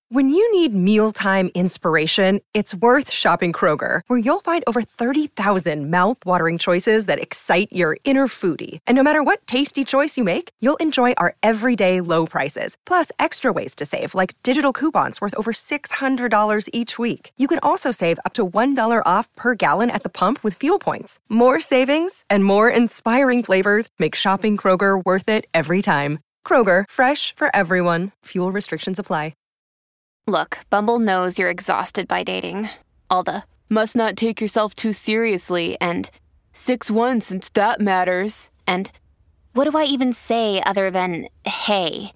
When you need mealtime inspiration, it's worth shopping Kroger, where you'll find over 30,000 mouth-watering choices that excite your inner foodie. And no matter what tasty choice you make, you'll enjoy our everyday low prices, plus extra ways to save, like digital coupons worth over $600 each week. You can also save up to $1 off per gallon at the pump with fuel points. More savings and more inspiring flavors make shopping Kroger worth it every time. Kroger, fresh for everyone. Fuel restrictions apply. Look, Bumble knows you're exhausted by dating. All the, must not take yourself too seriously, and 6'1" since that matters, and what do I even say other than, hey?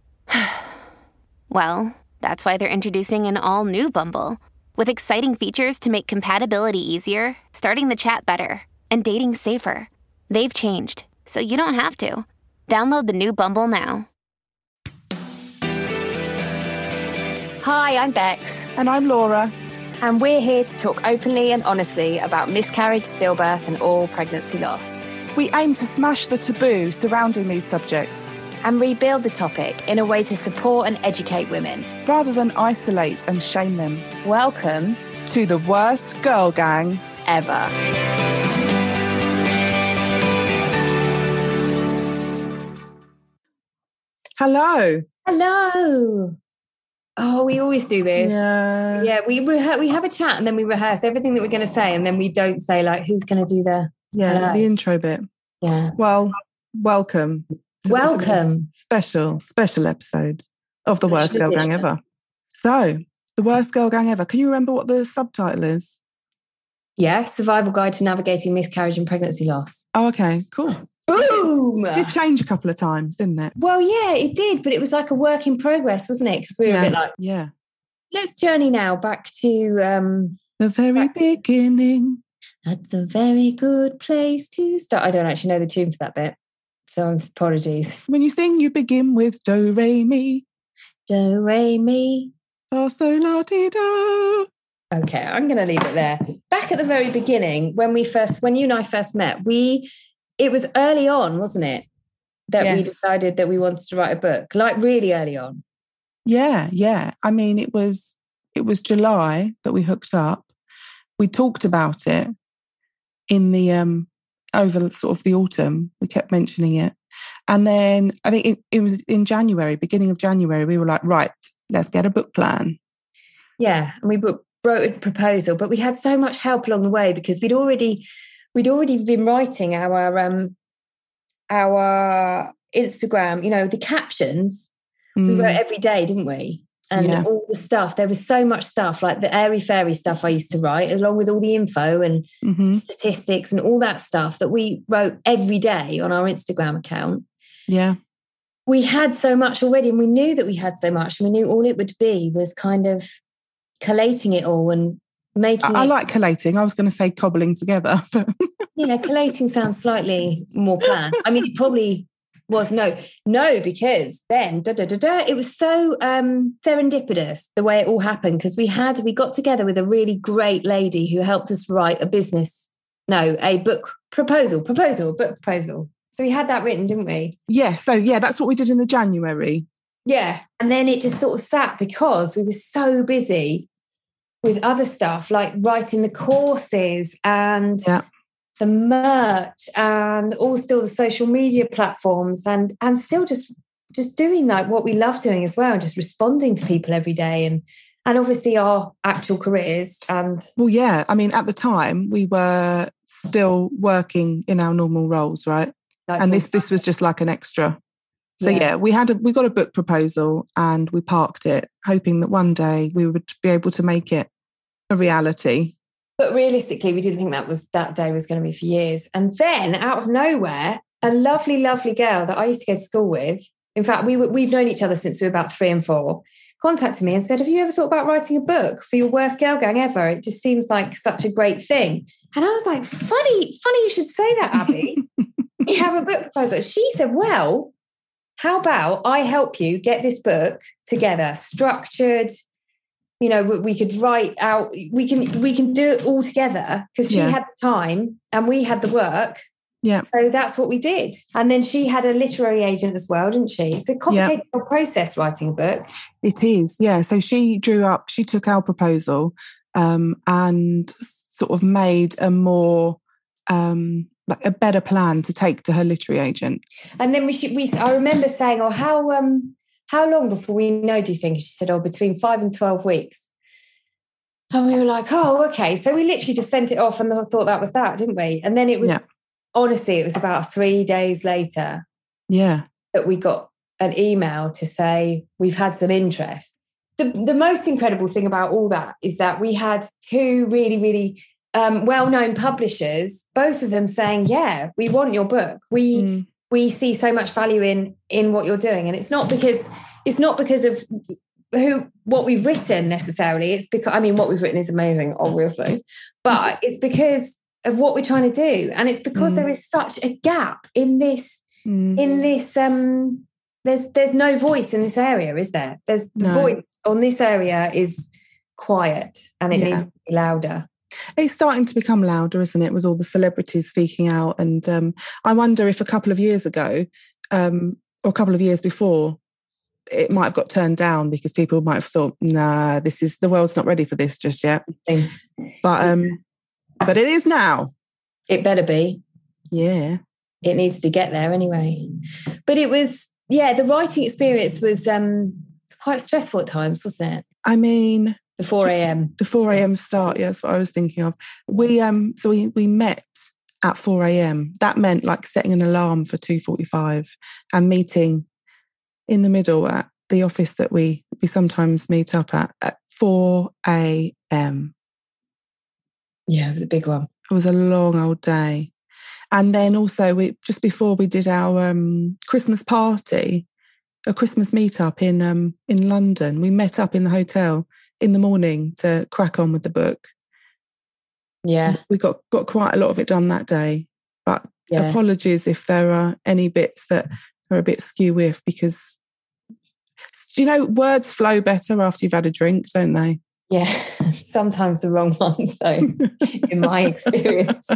Well, that's why they're introducing an all-new Bumble, with exciting features to make compatibility easier, starting the chat better, and dating safer. They've changed, so you don't have to. Download the new Bumble now. Hi, I'm Bex. And I'm Laura. And we're here to talk openly and honestly about miscarriage, stillbirth, and all pregnancy loss. We aim to smash the taboo surrounding these subjects and rebuild the topic in a way to support and educate women, rather than isolate and shame them. Welcome to the worst girl gang ever. Hello. Hello. Oh, we always do this. Yeah. We have a chat and then we rehearse everything that we're going to say, and then we don't say like who's going to do the the intro bit. Yeah. Well, welcome. Special episode of the worst girl gang ever. So, the worst girl gang ever. Can you remember what the subtitle is? Yeah, Survival Guide to Navigating Miscarriage and Pregnancy Loss. Oh, okay, cool. Boom! It did change a couple of times, didn't it? Well, yeah, it did, but it was like a work in progress, wasn't it? Because we were a bit like, let's journey now back to the very beginning. That's a very good place to start. I don't actually know the tune for that bit, so apologies. When you sing, you begin with do, re, mi. Do, re, mi. Fa, sol, la, ti, do. Okay, I'm going to leave it there. Back at the very beginning, when you and I first met, it was early on, wasn't it, that we decided that we wanted to write a book, like really early on. Yeah. I mean, it was July that we hooked up. We talked about it in the over sort of the autumn. We kept mentioning it, and then I think it was in January, beginning of January. We were like, right, let's get a book plan. Yeah, and we wrote a proposal, but we had so much help along the way because we'd already been writing our Instagram, the captions. We wrote every day, didn't we? And all the stuff. There was so much stuff, like the airy-fairy stuff I used to write, along with all the info and statistics and all that stuff that we wrote every day on our Instagram account. Yeah. We had so much already, and we knew that we had so much. And we knew all it would be was kind of collating it all and making I like collating. I was going to say cobbling together. But collating sounds slightly more planned. I mean, it probably was no, because then it was so serendipitous the way it all happened, because we got together with a really great lady who helped us write a book proposal. So we had that written, didn't we? Yeah. So that's what we did in the January. Yeah. And then it just sort of sat because we were so busy with other stuff, like writing the courses and the merch and all still the social media platforms and still just doing like what we love doing as well, just responding to people every day and obviously our actual careers. And I mean, at the time we were still working in our normal roles, right? And this was just like an extra. So we got a book proposal and we parked it, hoping that one day we would be able to make it a reality. But realistically, we didn't think that day was going to be for years. And then out of nowhere, a lovely, lovely girl that I used to go to school with, in fact, we've known each other since we were about 3 and 4, contacted me and said, have you ever thought about writing a book for your worst girl gang ever? It just seems like such a great thing. And I was like, funny you should say that, Abby. You have a book proposal. She said, well, how about I help you get this book together, structured, we could write out, we can do it all together, because she had the time and we had the work. Yeah. So that's what we did. And then she had a literary agent as well, didn't she? It's a complicated process writing a book. It is, yeah. So she took our proposal and sort of made a more like a better plan to take to her literary agent. And then I remember saying, "Oh, how long before we know, do you think?" She said, "Oh, between 5 and 12 weeks." And we were like, "Oh, okay." So we literally just sent it off and thought that was that, didn't we? And then it was, honestly, it was about 3 days later that we got an email to say, "We've had some interest." The most incredible thing about all that is that we had 2 really, really well-known publishers, both of them saying, "Yeah, we want your book. We see so much value in what you're doing." And it's not because of what we've written necessarily. It's because, I mean, what we've written is amazing, obviously, but it's because of what we're trying to do. And it's because there is such a gap in this, there's no voice in this area, is there? The voice on this area is quiet and it needs to be louder. It's starting to become louder, isn't it, with all the celebrities speaking out? And I wonder if a couple of years ago or a couple of years before, it might have got turned down because people might have thought, nah, the world's not ready for this just yet. But it is now. It better be. Yeah. It needs to get there anyway. But it was, the writing experience was quite stressful at times, wasn't it? I mean... The 4 a.m. The 4 a.m. start, that's what I was thinking of. We met at 4 a.m. That meant like setting an alarm for 2:45 and meeting in the middle at the office that we sometimes meet up at 4 a.m. Yeah, it was a big one. It was a long old day. And then also just before we did our Christmas party, a Christmas meetup in London, we met up in the hotel in the morning to crack on with the book. Yeah. We got quite a lot of it done that day. But apologies if there are any bits that are a bit skew with, because, words flow better after you've had a drink, don't they? Yeah. Sometimes the wrong ones, though, in my experience.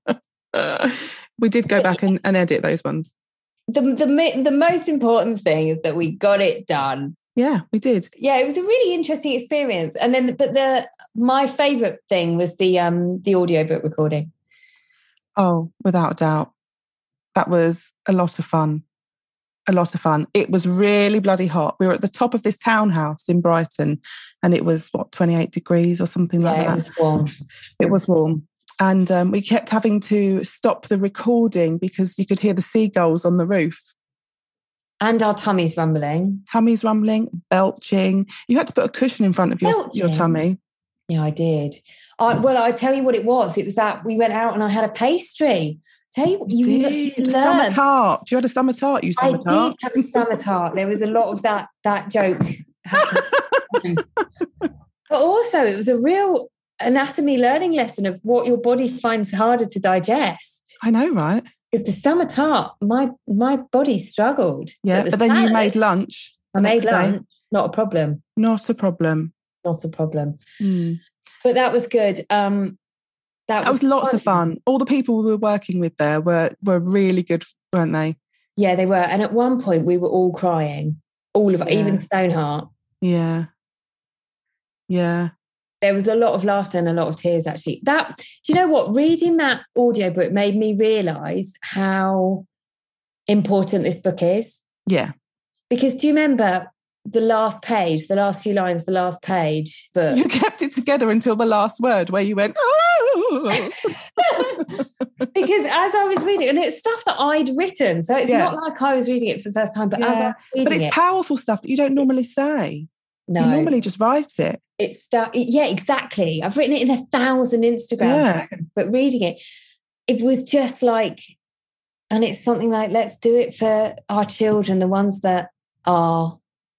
We did go back and edit those ones. The most important thing is that we got it done. Yeah, we did. Yeah, it was a really interesting experience. And then, my favourite thing was the audiobook recording. Oh, without a doubt. That was a lot of fun. A lot of fun. It was really bloody hot. We were at the top of this townhouse in Brighton and it was, 28 degrees or something like that. It was warm. It was warm. And we kept having to stop the recording because you could hear the seagulls on the roof. And our tummies rumbling. Belching. You had to put a cushion in front of your tummy. Yeah, I did. I tell you what it was. It was that we went out and I had a pastry. Tell you what, you did. Summer tart. You had a summer tart, you summer tart. I did have a summer tart. There was a lot of that joke happening. But also it was a real anatomy learning lesson of what your body finds harder to digest. I know, right? Because the summer tart, my body struggled. Yeah, but then you made lunch. I made lunch. Not a problem. Not a problem. Mm. But that was good. That was lots of fun. All the people we were working with there were really good, weren't they? Yeah, they were. And at one point we were all crying. All of us, even Stoneheart. Yeah. Yeah. There was a lot of laughter and a lot of tears, actually. Do you know what? Reading that audiobook made me realise how important this book is. Yeah. Because do you remember the last page, the last few lines, the last page book? You kept it together until the last word where you went, oh! Because as I was reading, and it's stuff that I'd written, so it's not like I was reading it for the first time, but as I was reading it. But it's powerful stuff that you don't normally say. No. You normally just write it. Yeah, exactly. I've written it in 1,000 Instagram posts, but reading it, it was just like, and it's something like, let's do it for our children, the ones that are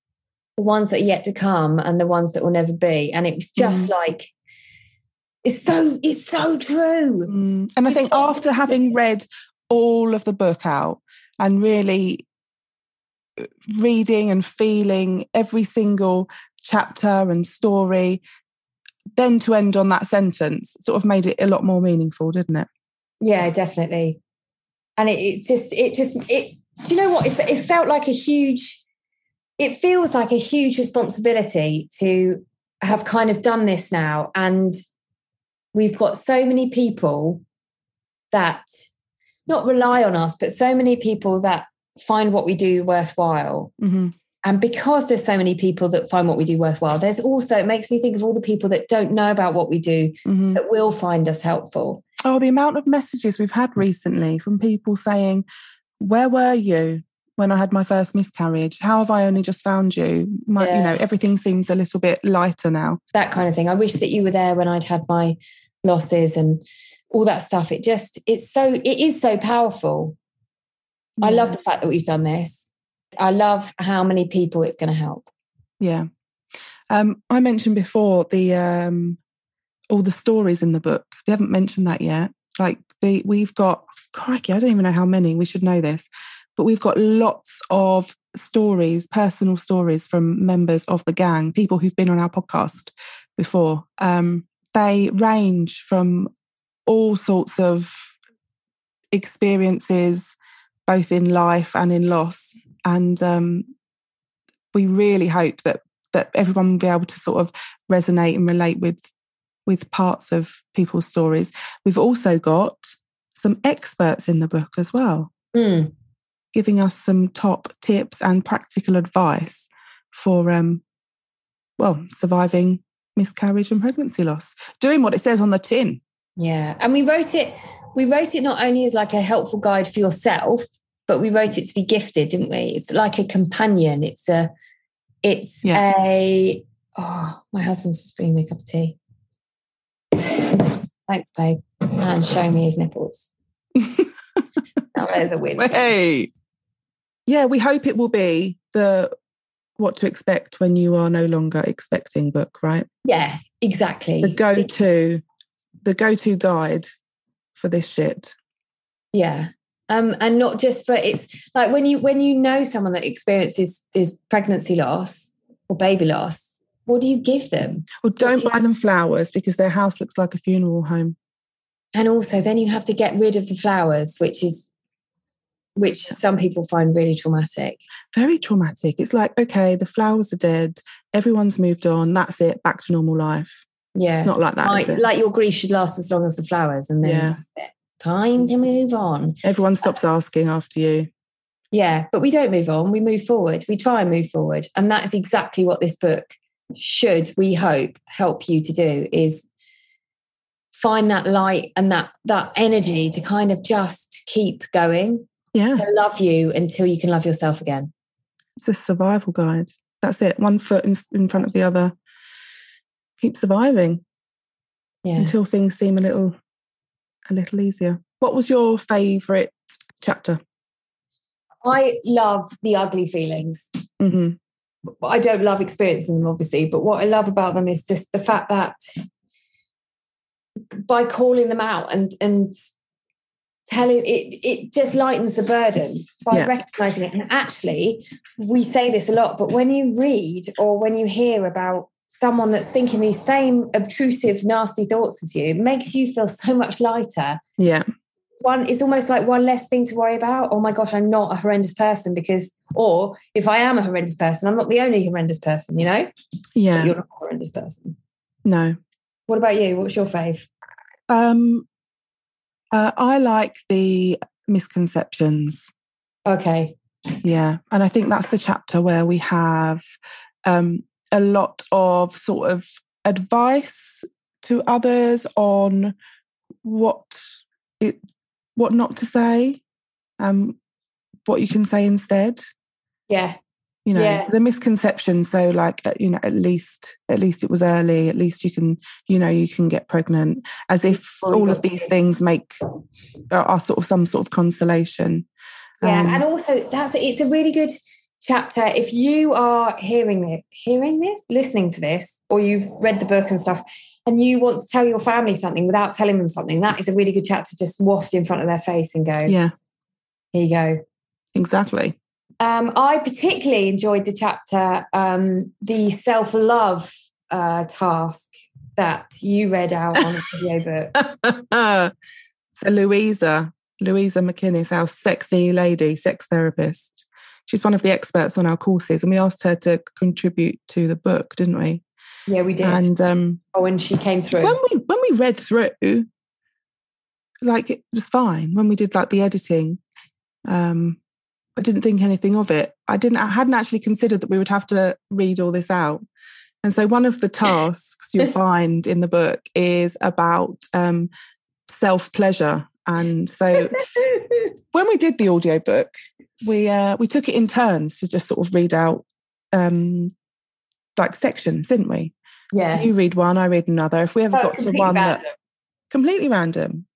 yet to come and the ones that will never be. And it was just like, it's so true. And I think after having read all of the book out and really reading and feeling every single chapter and story, then to end on that sentence sort of made it a lot more meaningful, didn't it? Yeah, definitely. And it do you know what? It felt like it feels like a huge responsibility to have kind of done this now. And we've got so many people that not rely on us, but so many people that find what we do worthwhile. Mm-hmm. And because there's so many people that find what we do worthwhile, there's also, it makes me think of all the people that don't know about what we do, mm-hmm. that will find us helpful. Oh, the amount of messages we've had recently from people saying, where were you when I had my first miscarriage? How have I only just found you? Everything seems a little bit lighter now. That kind of thing. I wish that you were there when I'd had my losses and all that stuff. It is so powerful. Yeah. I love the fact that we've done this. I love how many people it's going to help. Yeah. I mentioned before all the stories in the book. We haven't mentioned that yet. Like we've got, crikey, I don't even know how many, we should know this, but we've got lots of stories, personal stories from members of the gang, people who've been on our podcast before. They range from all sorts of experiences, both in life and in loss. And we really hope that everyone will be able to sort of resonate and relate with parts of people's stories. We've also got some experts in the book as well, giving us some top tips and practical advice for, surviving miscarriage and pregnancy loss, doing what it says on the tin. Yeah. And we wrote it not only as like a helpful guide for yourself, but we wrote it to be gifted, didn't we? It's like a companion. My husband's just bringing me a cup of tea. Thanks, babe. And showing me his nipples. Now there's a win. Hey. Yeah, we hope it will be the what to expect when you are no longer expecting book, right? Yeah, exactly. The go-to guide for this shit. Yeah. And not just for, it's like when you know someone that experiences is pregnancy loss or baby loss, what do you give them? Well, don't buy them flowers because their house looks like a funeral home. And also then you have to get rid of the flowers, which some people find really traumatic. Very traumatic. It's like, okay, the flowers are dead. Everyone's moved on. That's it. Back to normal life. Yeah. It's not like that, is it? Like your grief should last as long as the flowers. And then that's it. Time to move on. Everyone stops asking after you. Yeah, but we don't move on. We move forward. We try and move forward. And that is exactly what this book should, we hope, help you to do, is find that light and that energy to kind of just keep going. Yeah. To love you until you can love yourself again. It's a survival guide. That's it. One foot in front of the other. Keep surviving. Yeah. Until things seem a little easier. What was your favourite chapter? I love the ugly feelings. Mm-hmm. I don't love experiencing them, obviously, but what I love about them is just the fact that by calling them out and telling it just lightens the burden by recognizing it. And actually, we say this a lot, but when you read or when you hear about someone that's thinking these same obtrusive, nasty thoughts as you, it makes you feel so much lighter. Yeah. It's almost like one less thing to worry about. Oh my gosh, I'm not a horrendous person or if I am a horrendous person, I'm not the only horrendous person, you know? Yeah. But you're not a horrendous person. No. What about you? What's your fave? I like the misconceptions. Okay. Yeah. And I think that's the chapter where we have a lot of sort of advice to others on what not to say, what you can say instead. Yeah. The misconception. So like, at least it was early, at least you can get pregnant, as if all of these things are sort of some sort of consolation. Yeah. And also it's a really good chapter. If you are listening to this, or you've read the book and stuff, and you want to tell your family something without telling them something, that is a really good chapter. Just waft in front of their face and go, yeah, here you go. Exactly. I particularly enjoyed the chapter, the self-love task that you read out on a video book. So Louisa, Louisa McInnes, our sexy lady, sex therapist. She's one of the experts on our courses, and we asked her to contribute to the book, didn't we? Yeah, we did. And when she came through, when we read through, like, it was fine. When we did like the editing, I didn't think anything of it. I hadn't actually considered that we would have to read all this out. And so one of the tasks you'll find in the book is about self-pleasure. And so when we did the audiobook, we took it in turns to just sort of read out like sections, didn't we? Yeah. So you read one, I read another. If we ever got to one that completely random.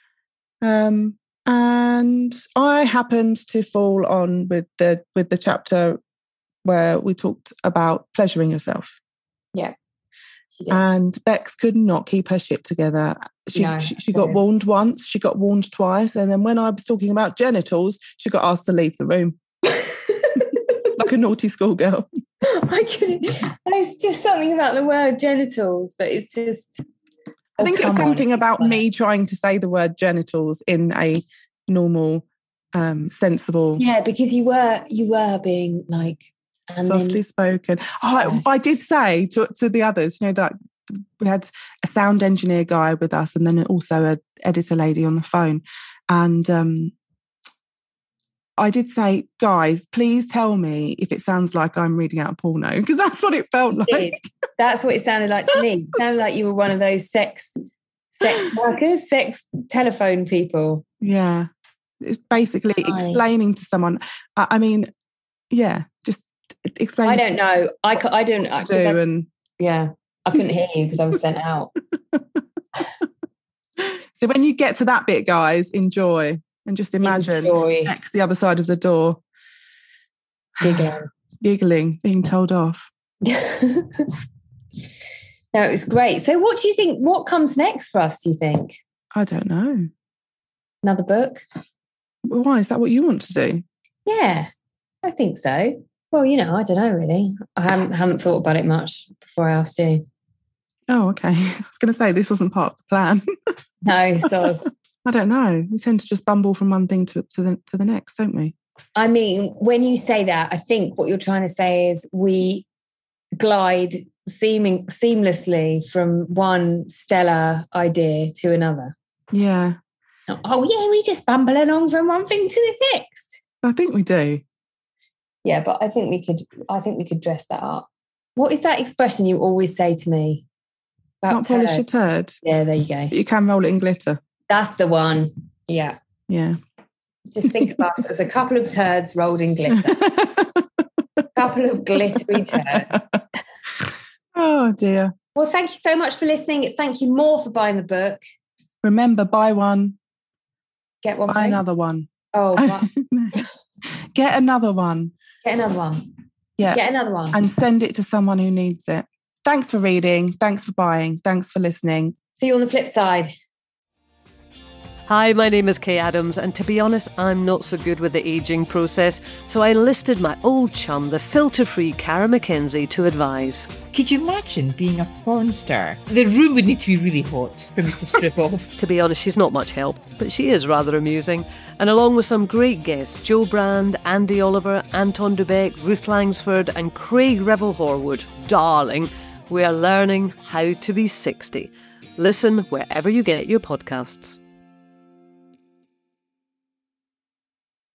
And I happened to fall on with the chapter where we talked about pleasuring yourself. Yeah. And Bex could not keep her shit together. She got warned once, she got warned twice, and then when I was talking about genitals, she got asked to leave the room. Like a naughty schoolgirl. I couldn't. There's just something about the word genitals that is just... I think it's something about me trying to say the word genitals in a normal, sensible... Yeah, because you were being like... softly spoken. I did say to the others, that we had a sound engineer guy with us and then also an editor lady on the phone. And I did say, guys, please tell me if it sounds like I'm reading out porno, because that's what it felt like. That's what it sounded like to me. It sounded like you were one of those sex workers, sex telephone people. Yeah. It's basically explaining to someone. I mean, yeah, just explain. I don't know. I don't. Yeah, I couldn't hear you because I was sent out. So when you get to that bit, guys, enjoy and just imagine X the other side of the door, giggling, being told off. No, it was great. So what do you think? What comes next for us, do you think? I don't know. Another book? Why? Is that what you want to do? Yeah, I think so. Well, I don't know really. I haven't thought about it much before I asked you. Oh, okay. I was going to say this wasn't part of the plan. No, so I don't know. We tend to just bumble from one thing to the next, don't we? I mean, when you say that, I think what you're trying to say is we glide seamlessly from one stellar idea to another. Yeah. Oh yeah, we just bumble along from one thing to the next. I think we do. Yeah, but I think we could dress that up. What is that expression you always say to me? Can't polish a turd. Yeah, there you go. But you can roll it in glitter. That's the one. Yeah. Yeah. Just think of us as a couple of turds rolled in glitter. A couple of glittery turds. Oh dear. Well, thank you so much for listening. Thank you more for buying the book. Remember, buy one. Get one. Buy another one. Oh, Get another one. Get another one. Yeah. Get another one. And send it to someone who needs it. Thanks for reading. Thanks for buying. Thanks for listening. See you on the flip side. Hi, my name is Kay Adams, and to be honest, I'm not so good with the ageing process, so I enlisted my old chum, the filter-free Cara McKenzie, to advise. Could you imagine being a porn star? The room would need to be really hot for me to strip off. To be honest, she's not much help, but she is rather amusing. And along with some great guests, Jo Brand, Andy Oliver, Anton Dubek, Ruth Langsford and Craig Revel-Horwood, darling, we are learning how to be 60. Listen wherever you get your podcasts.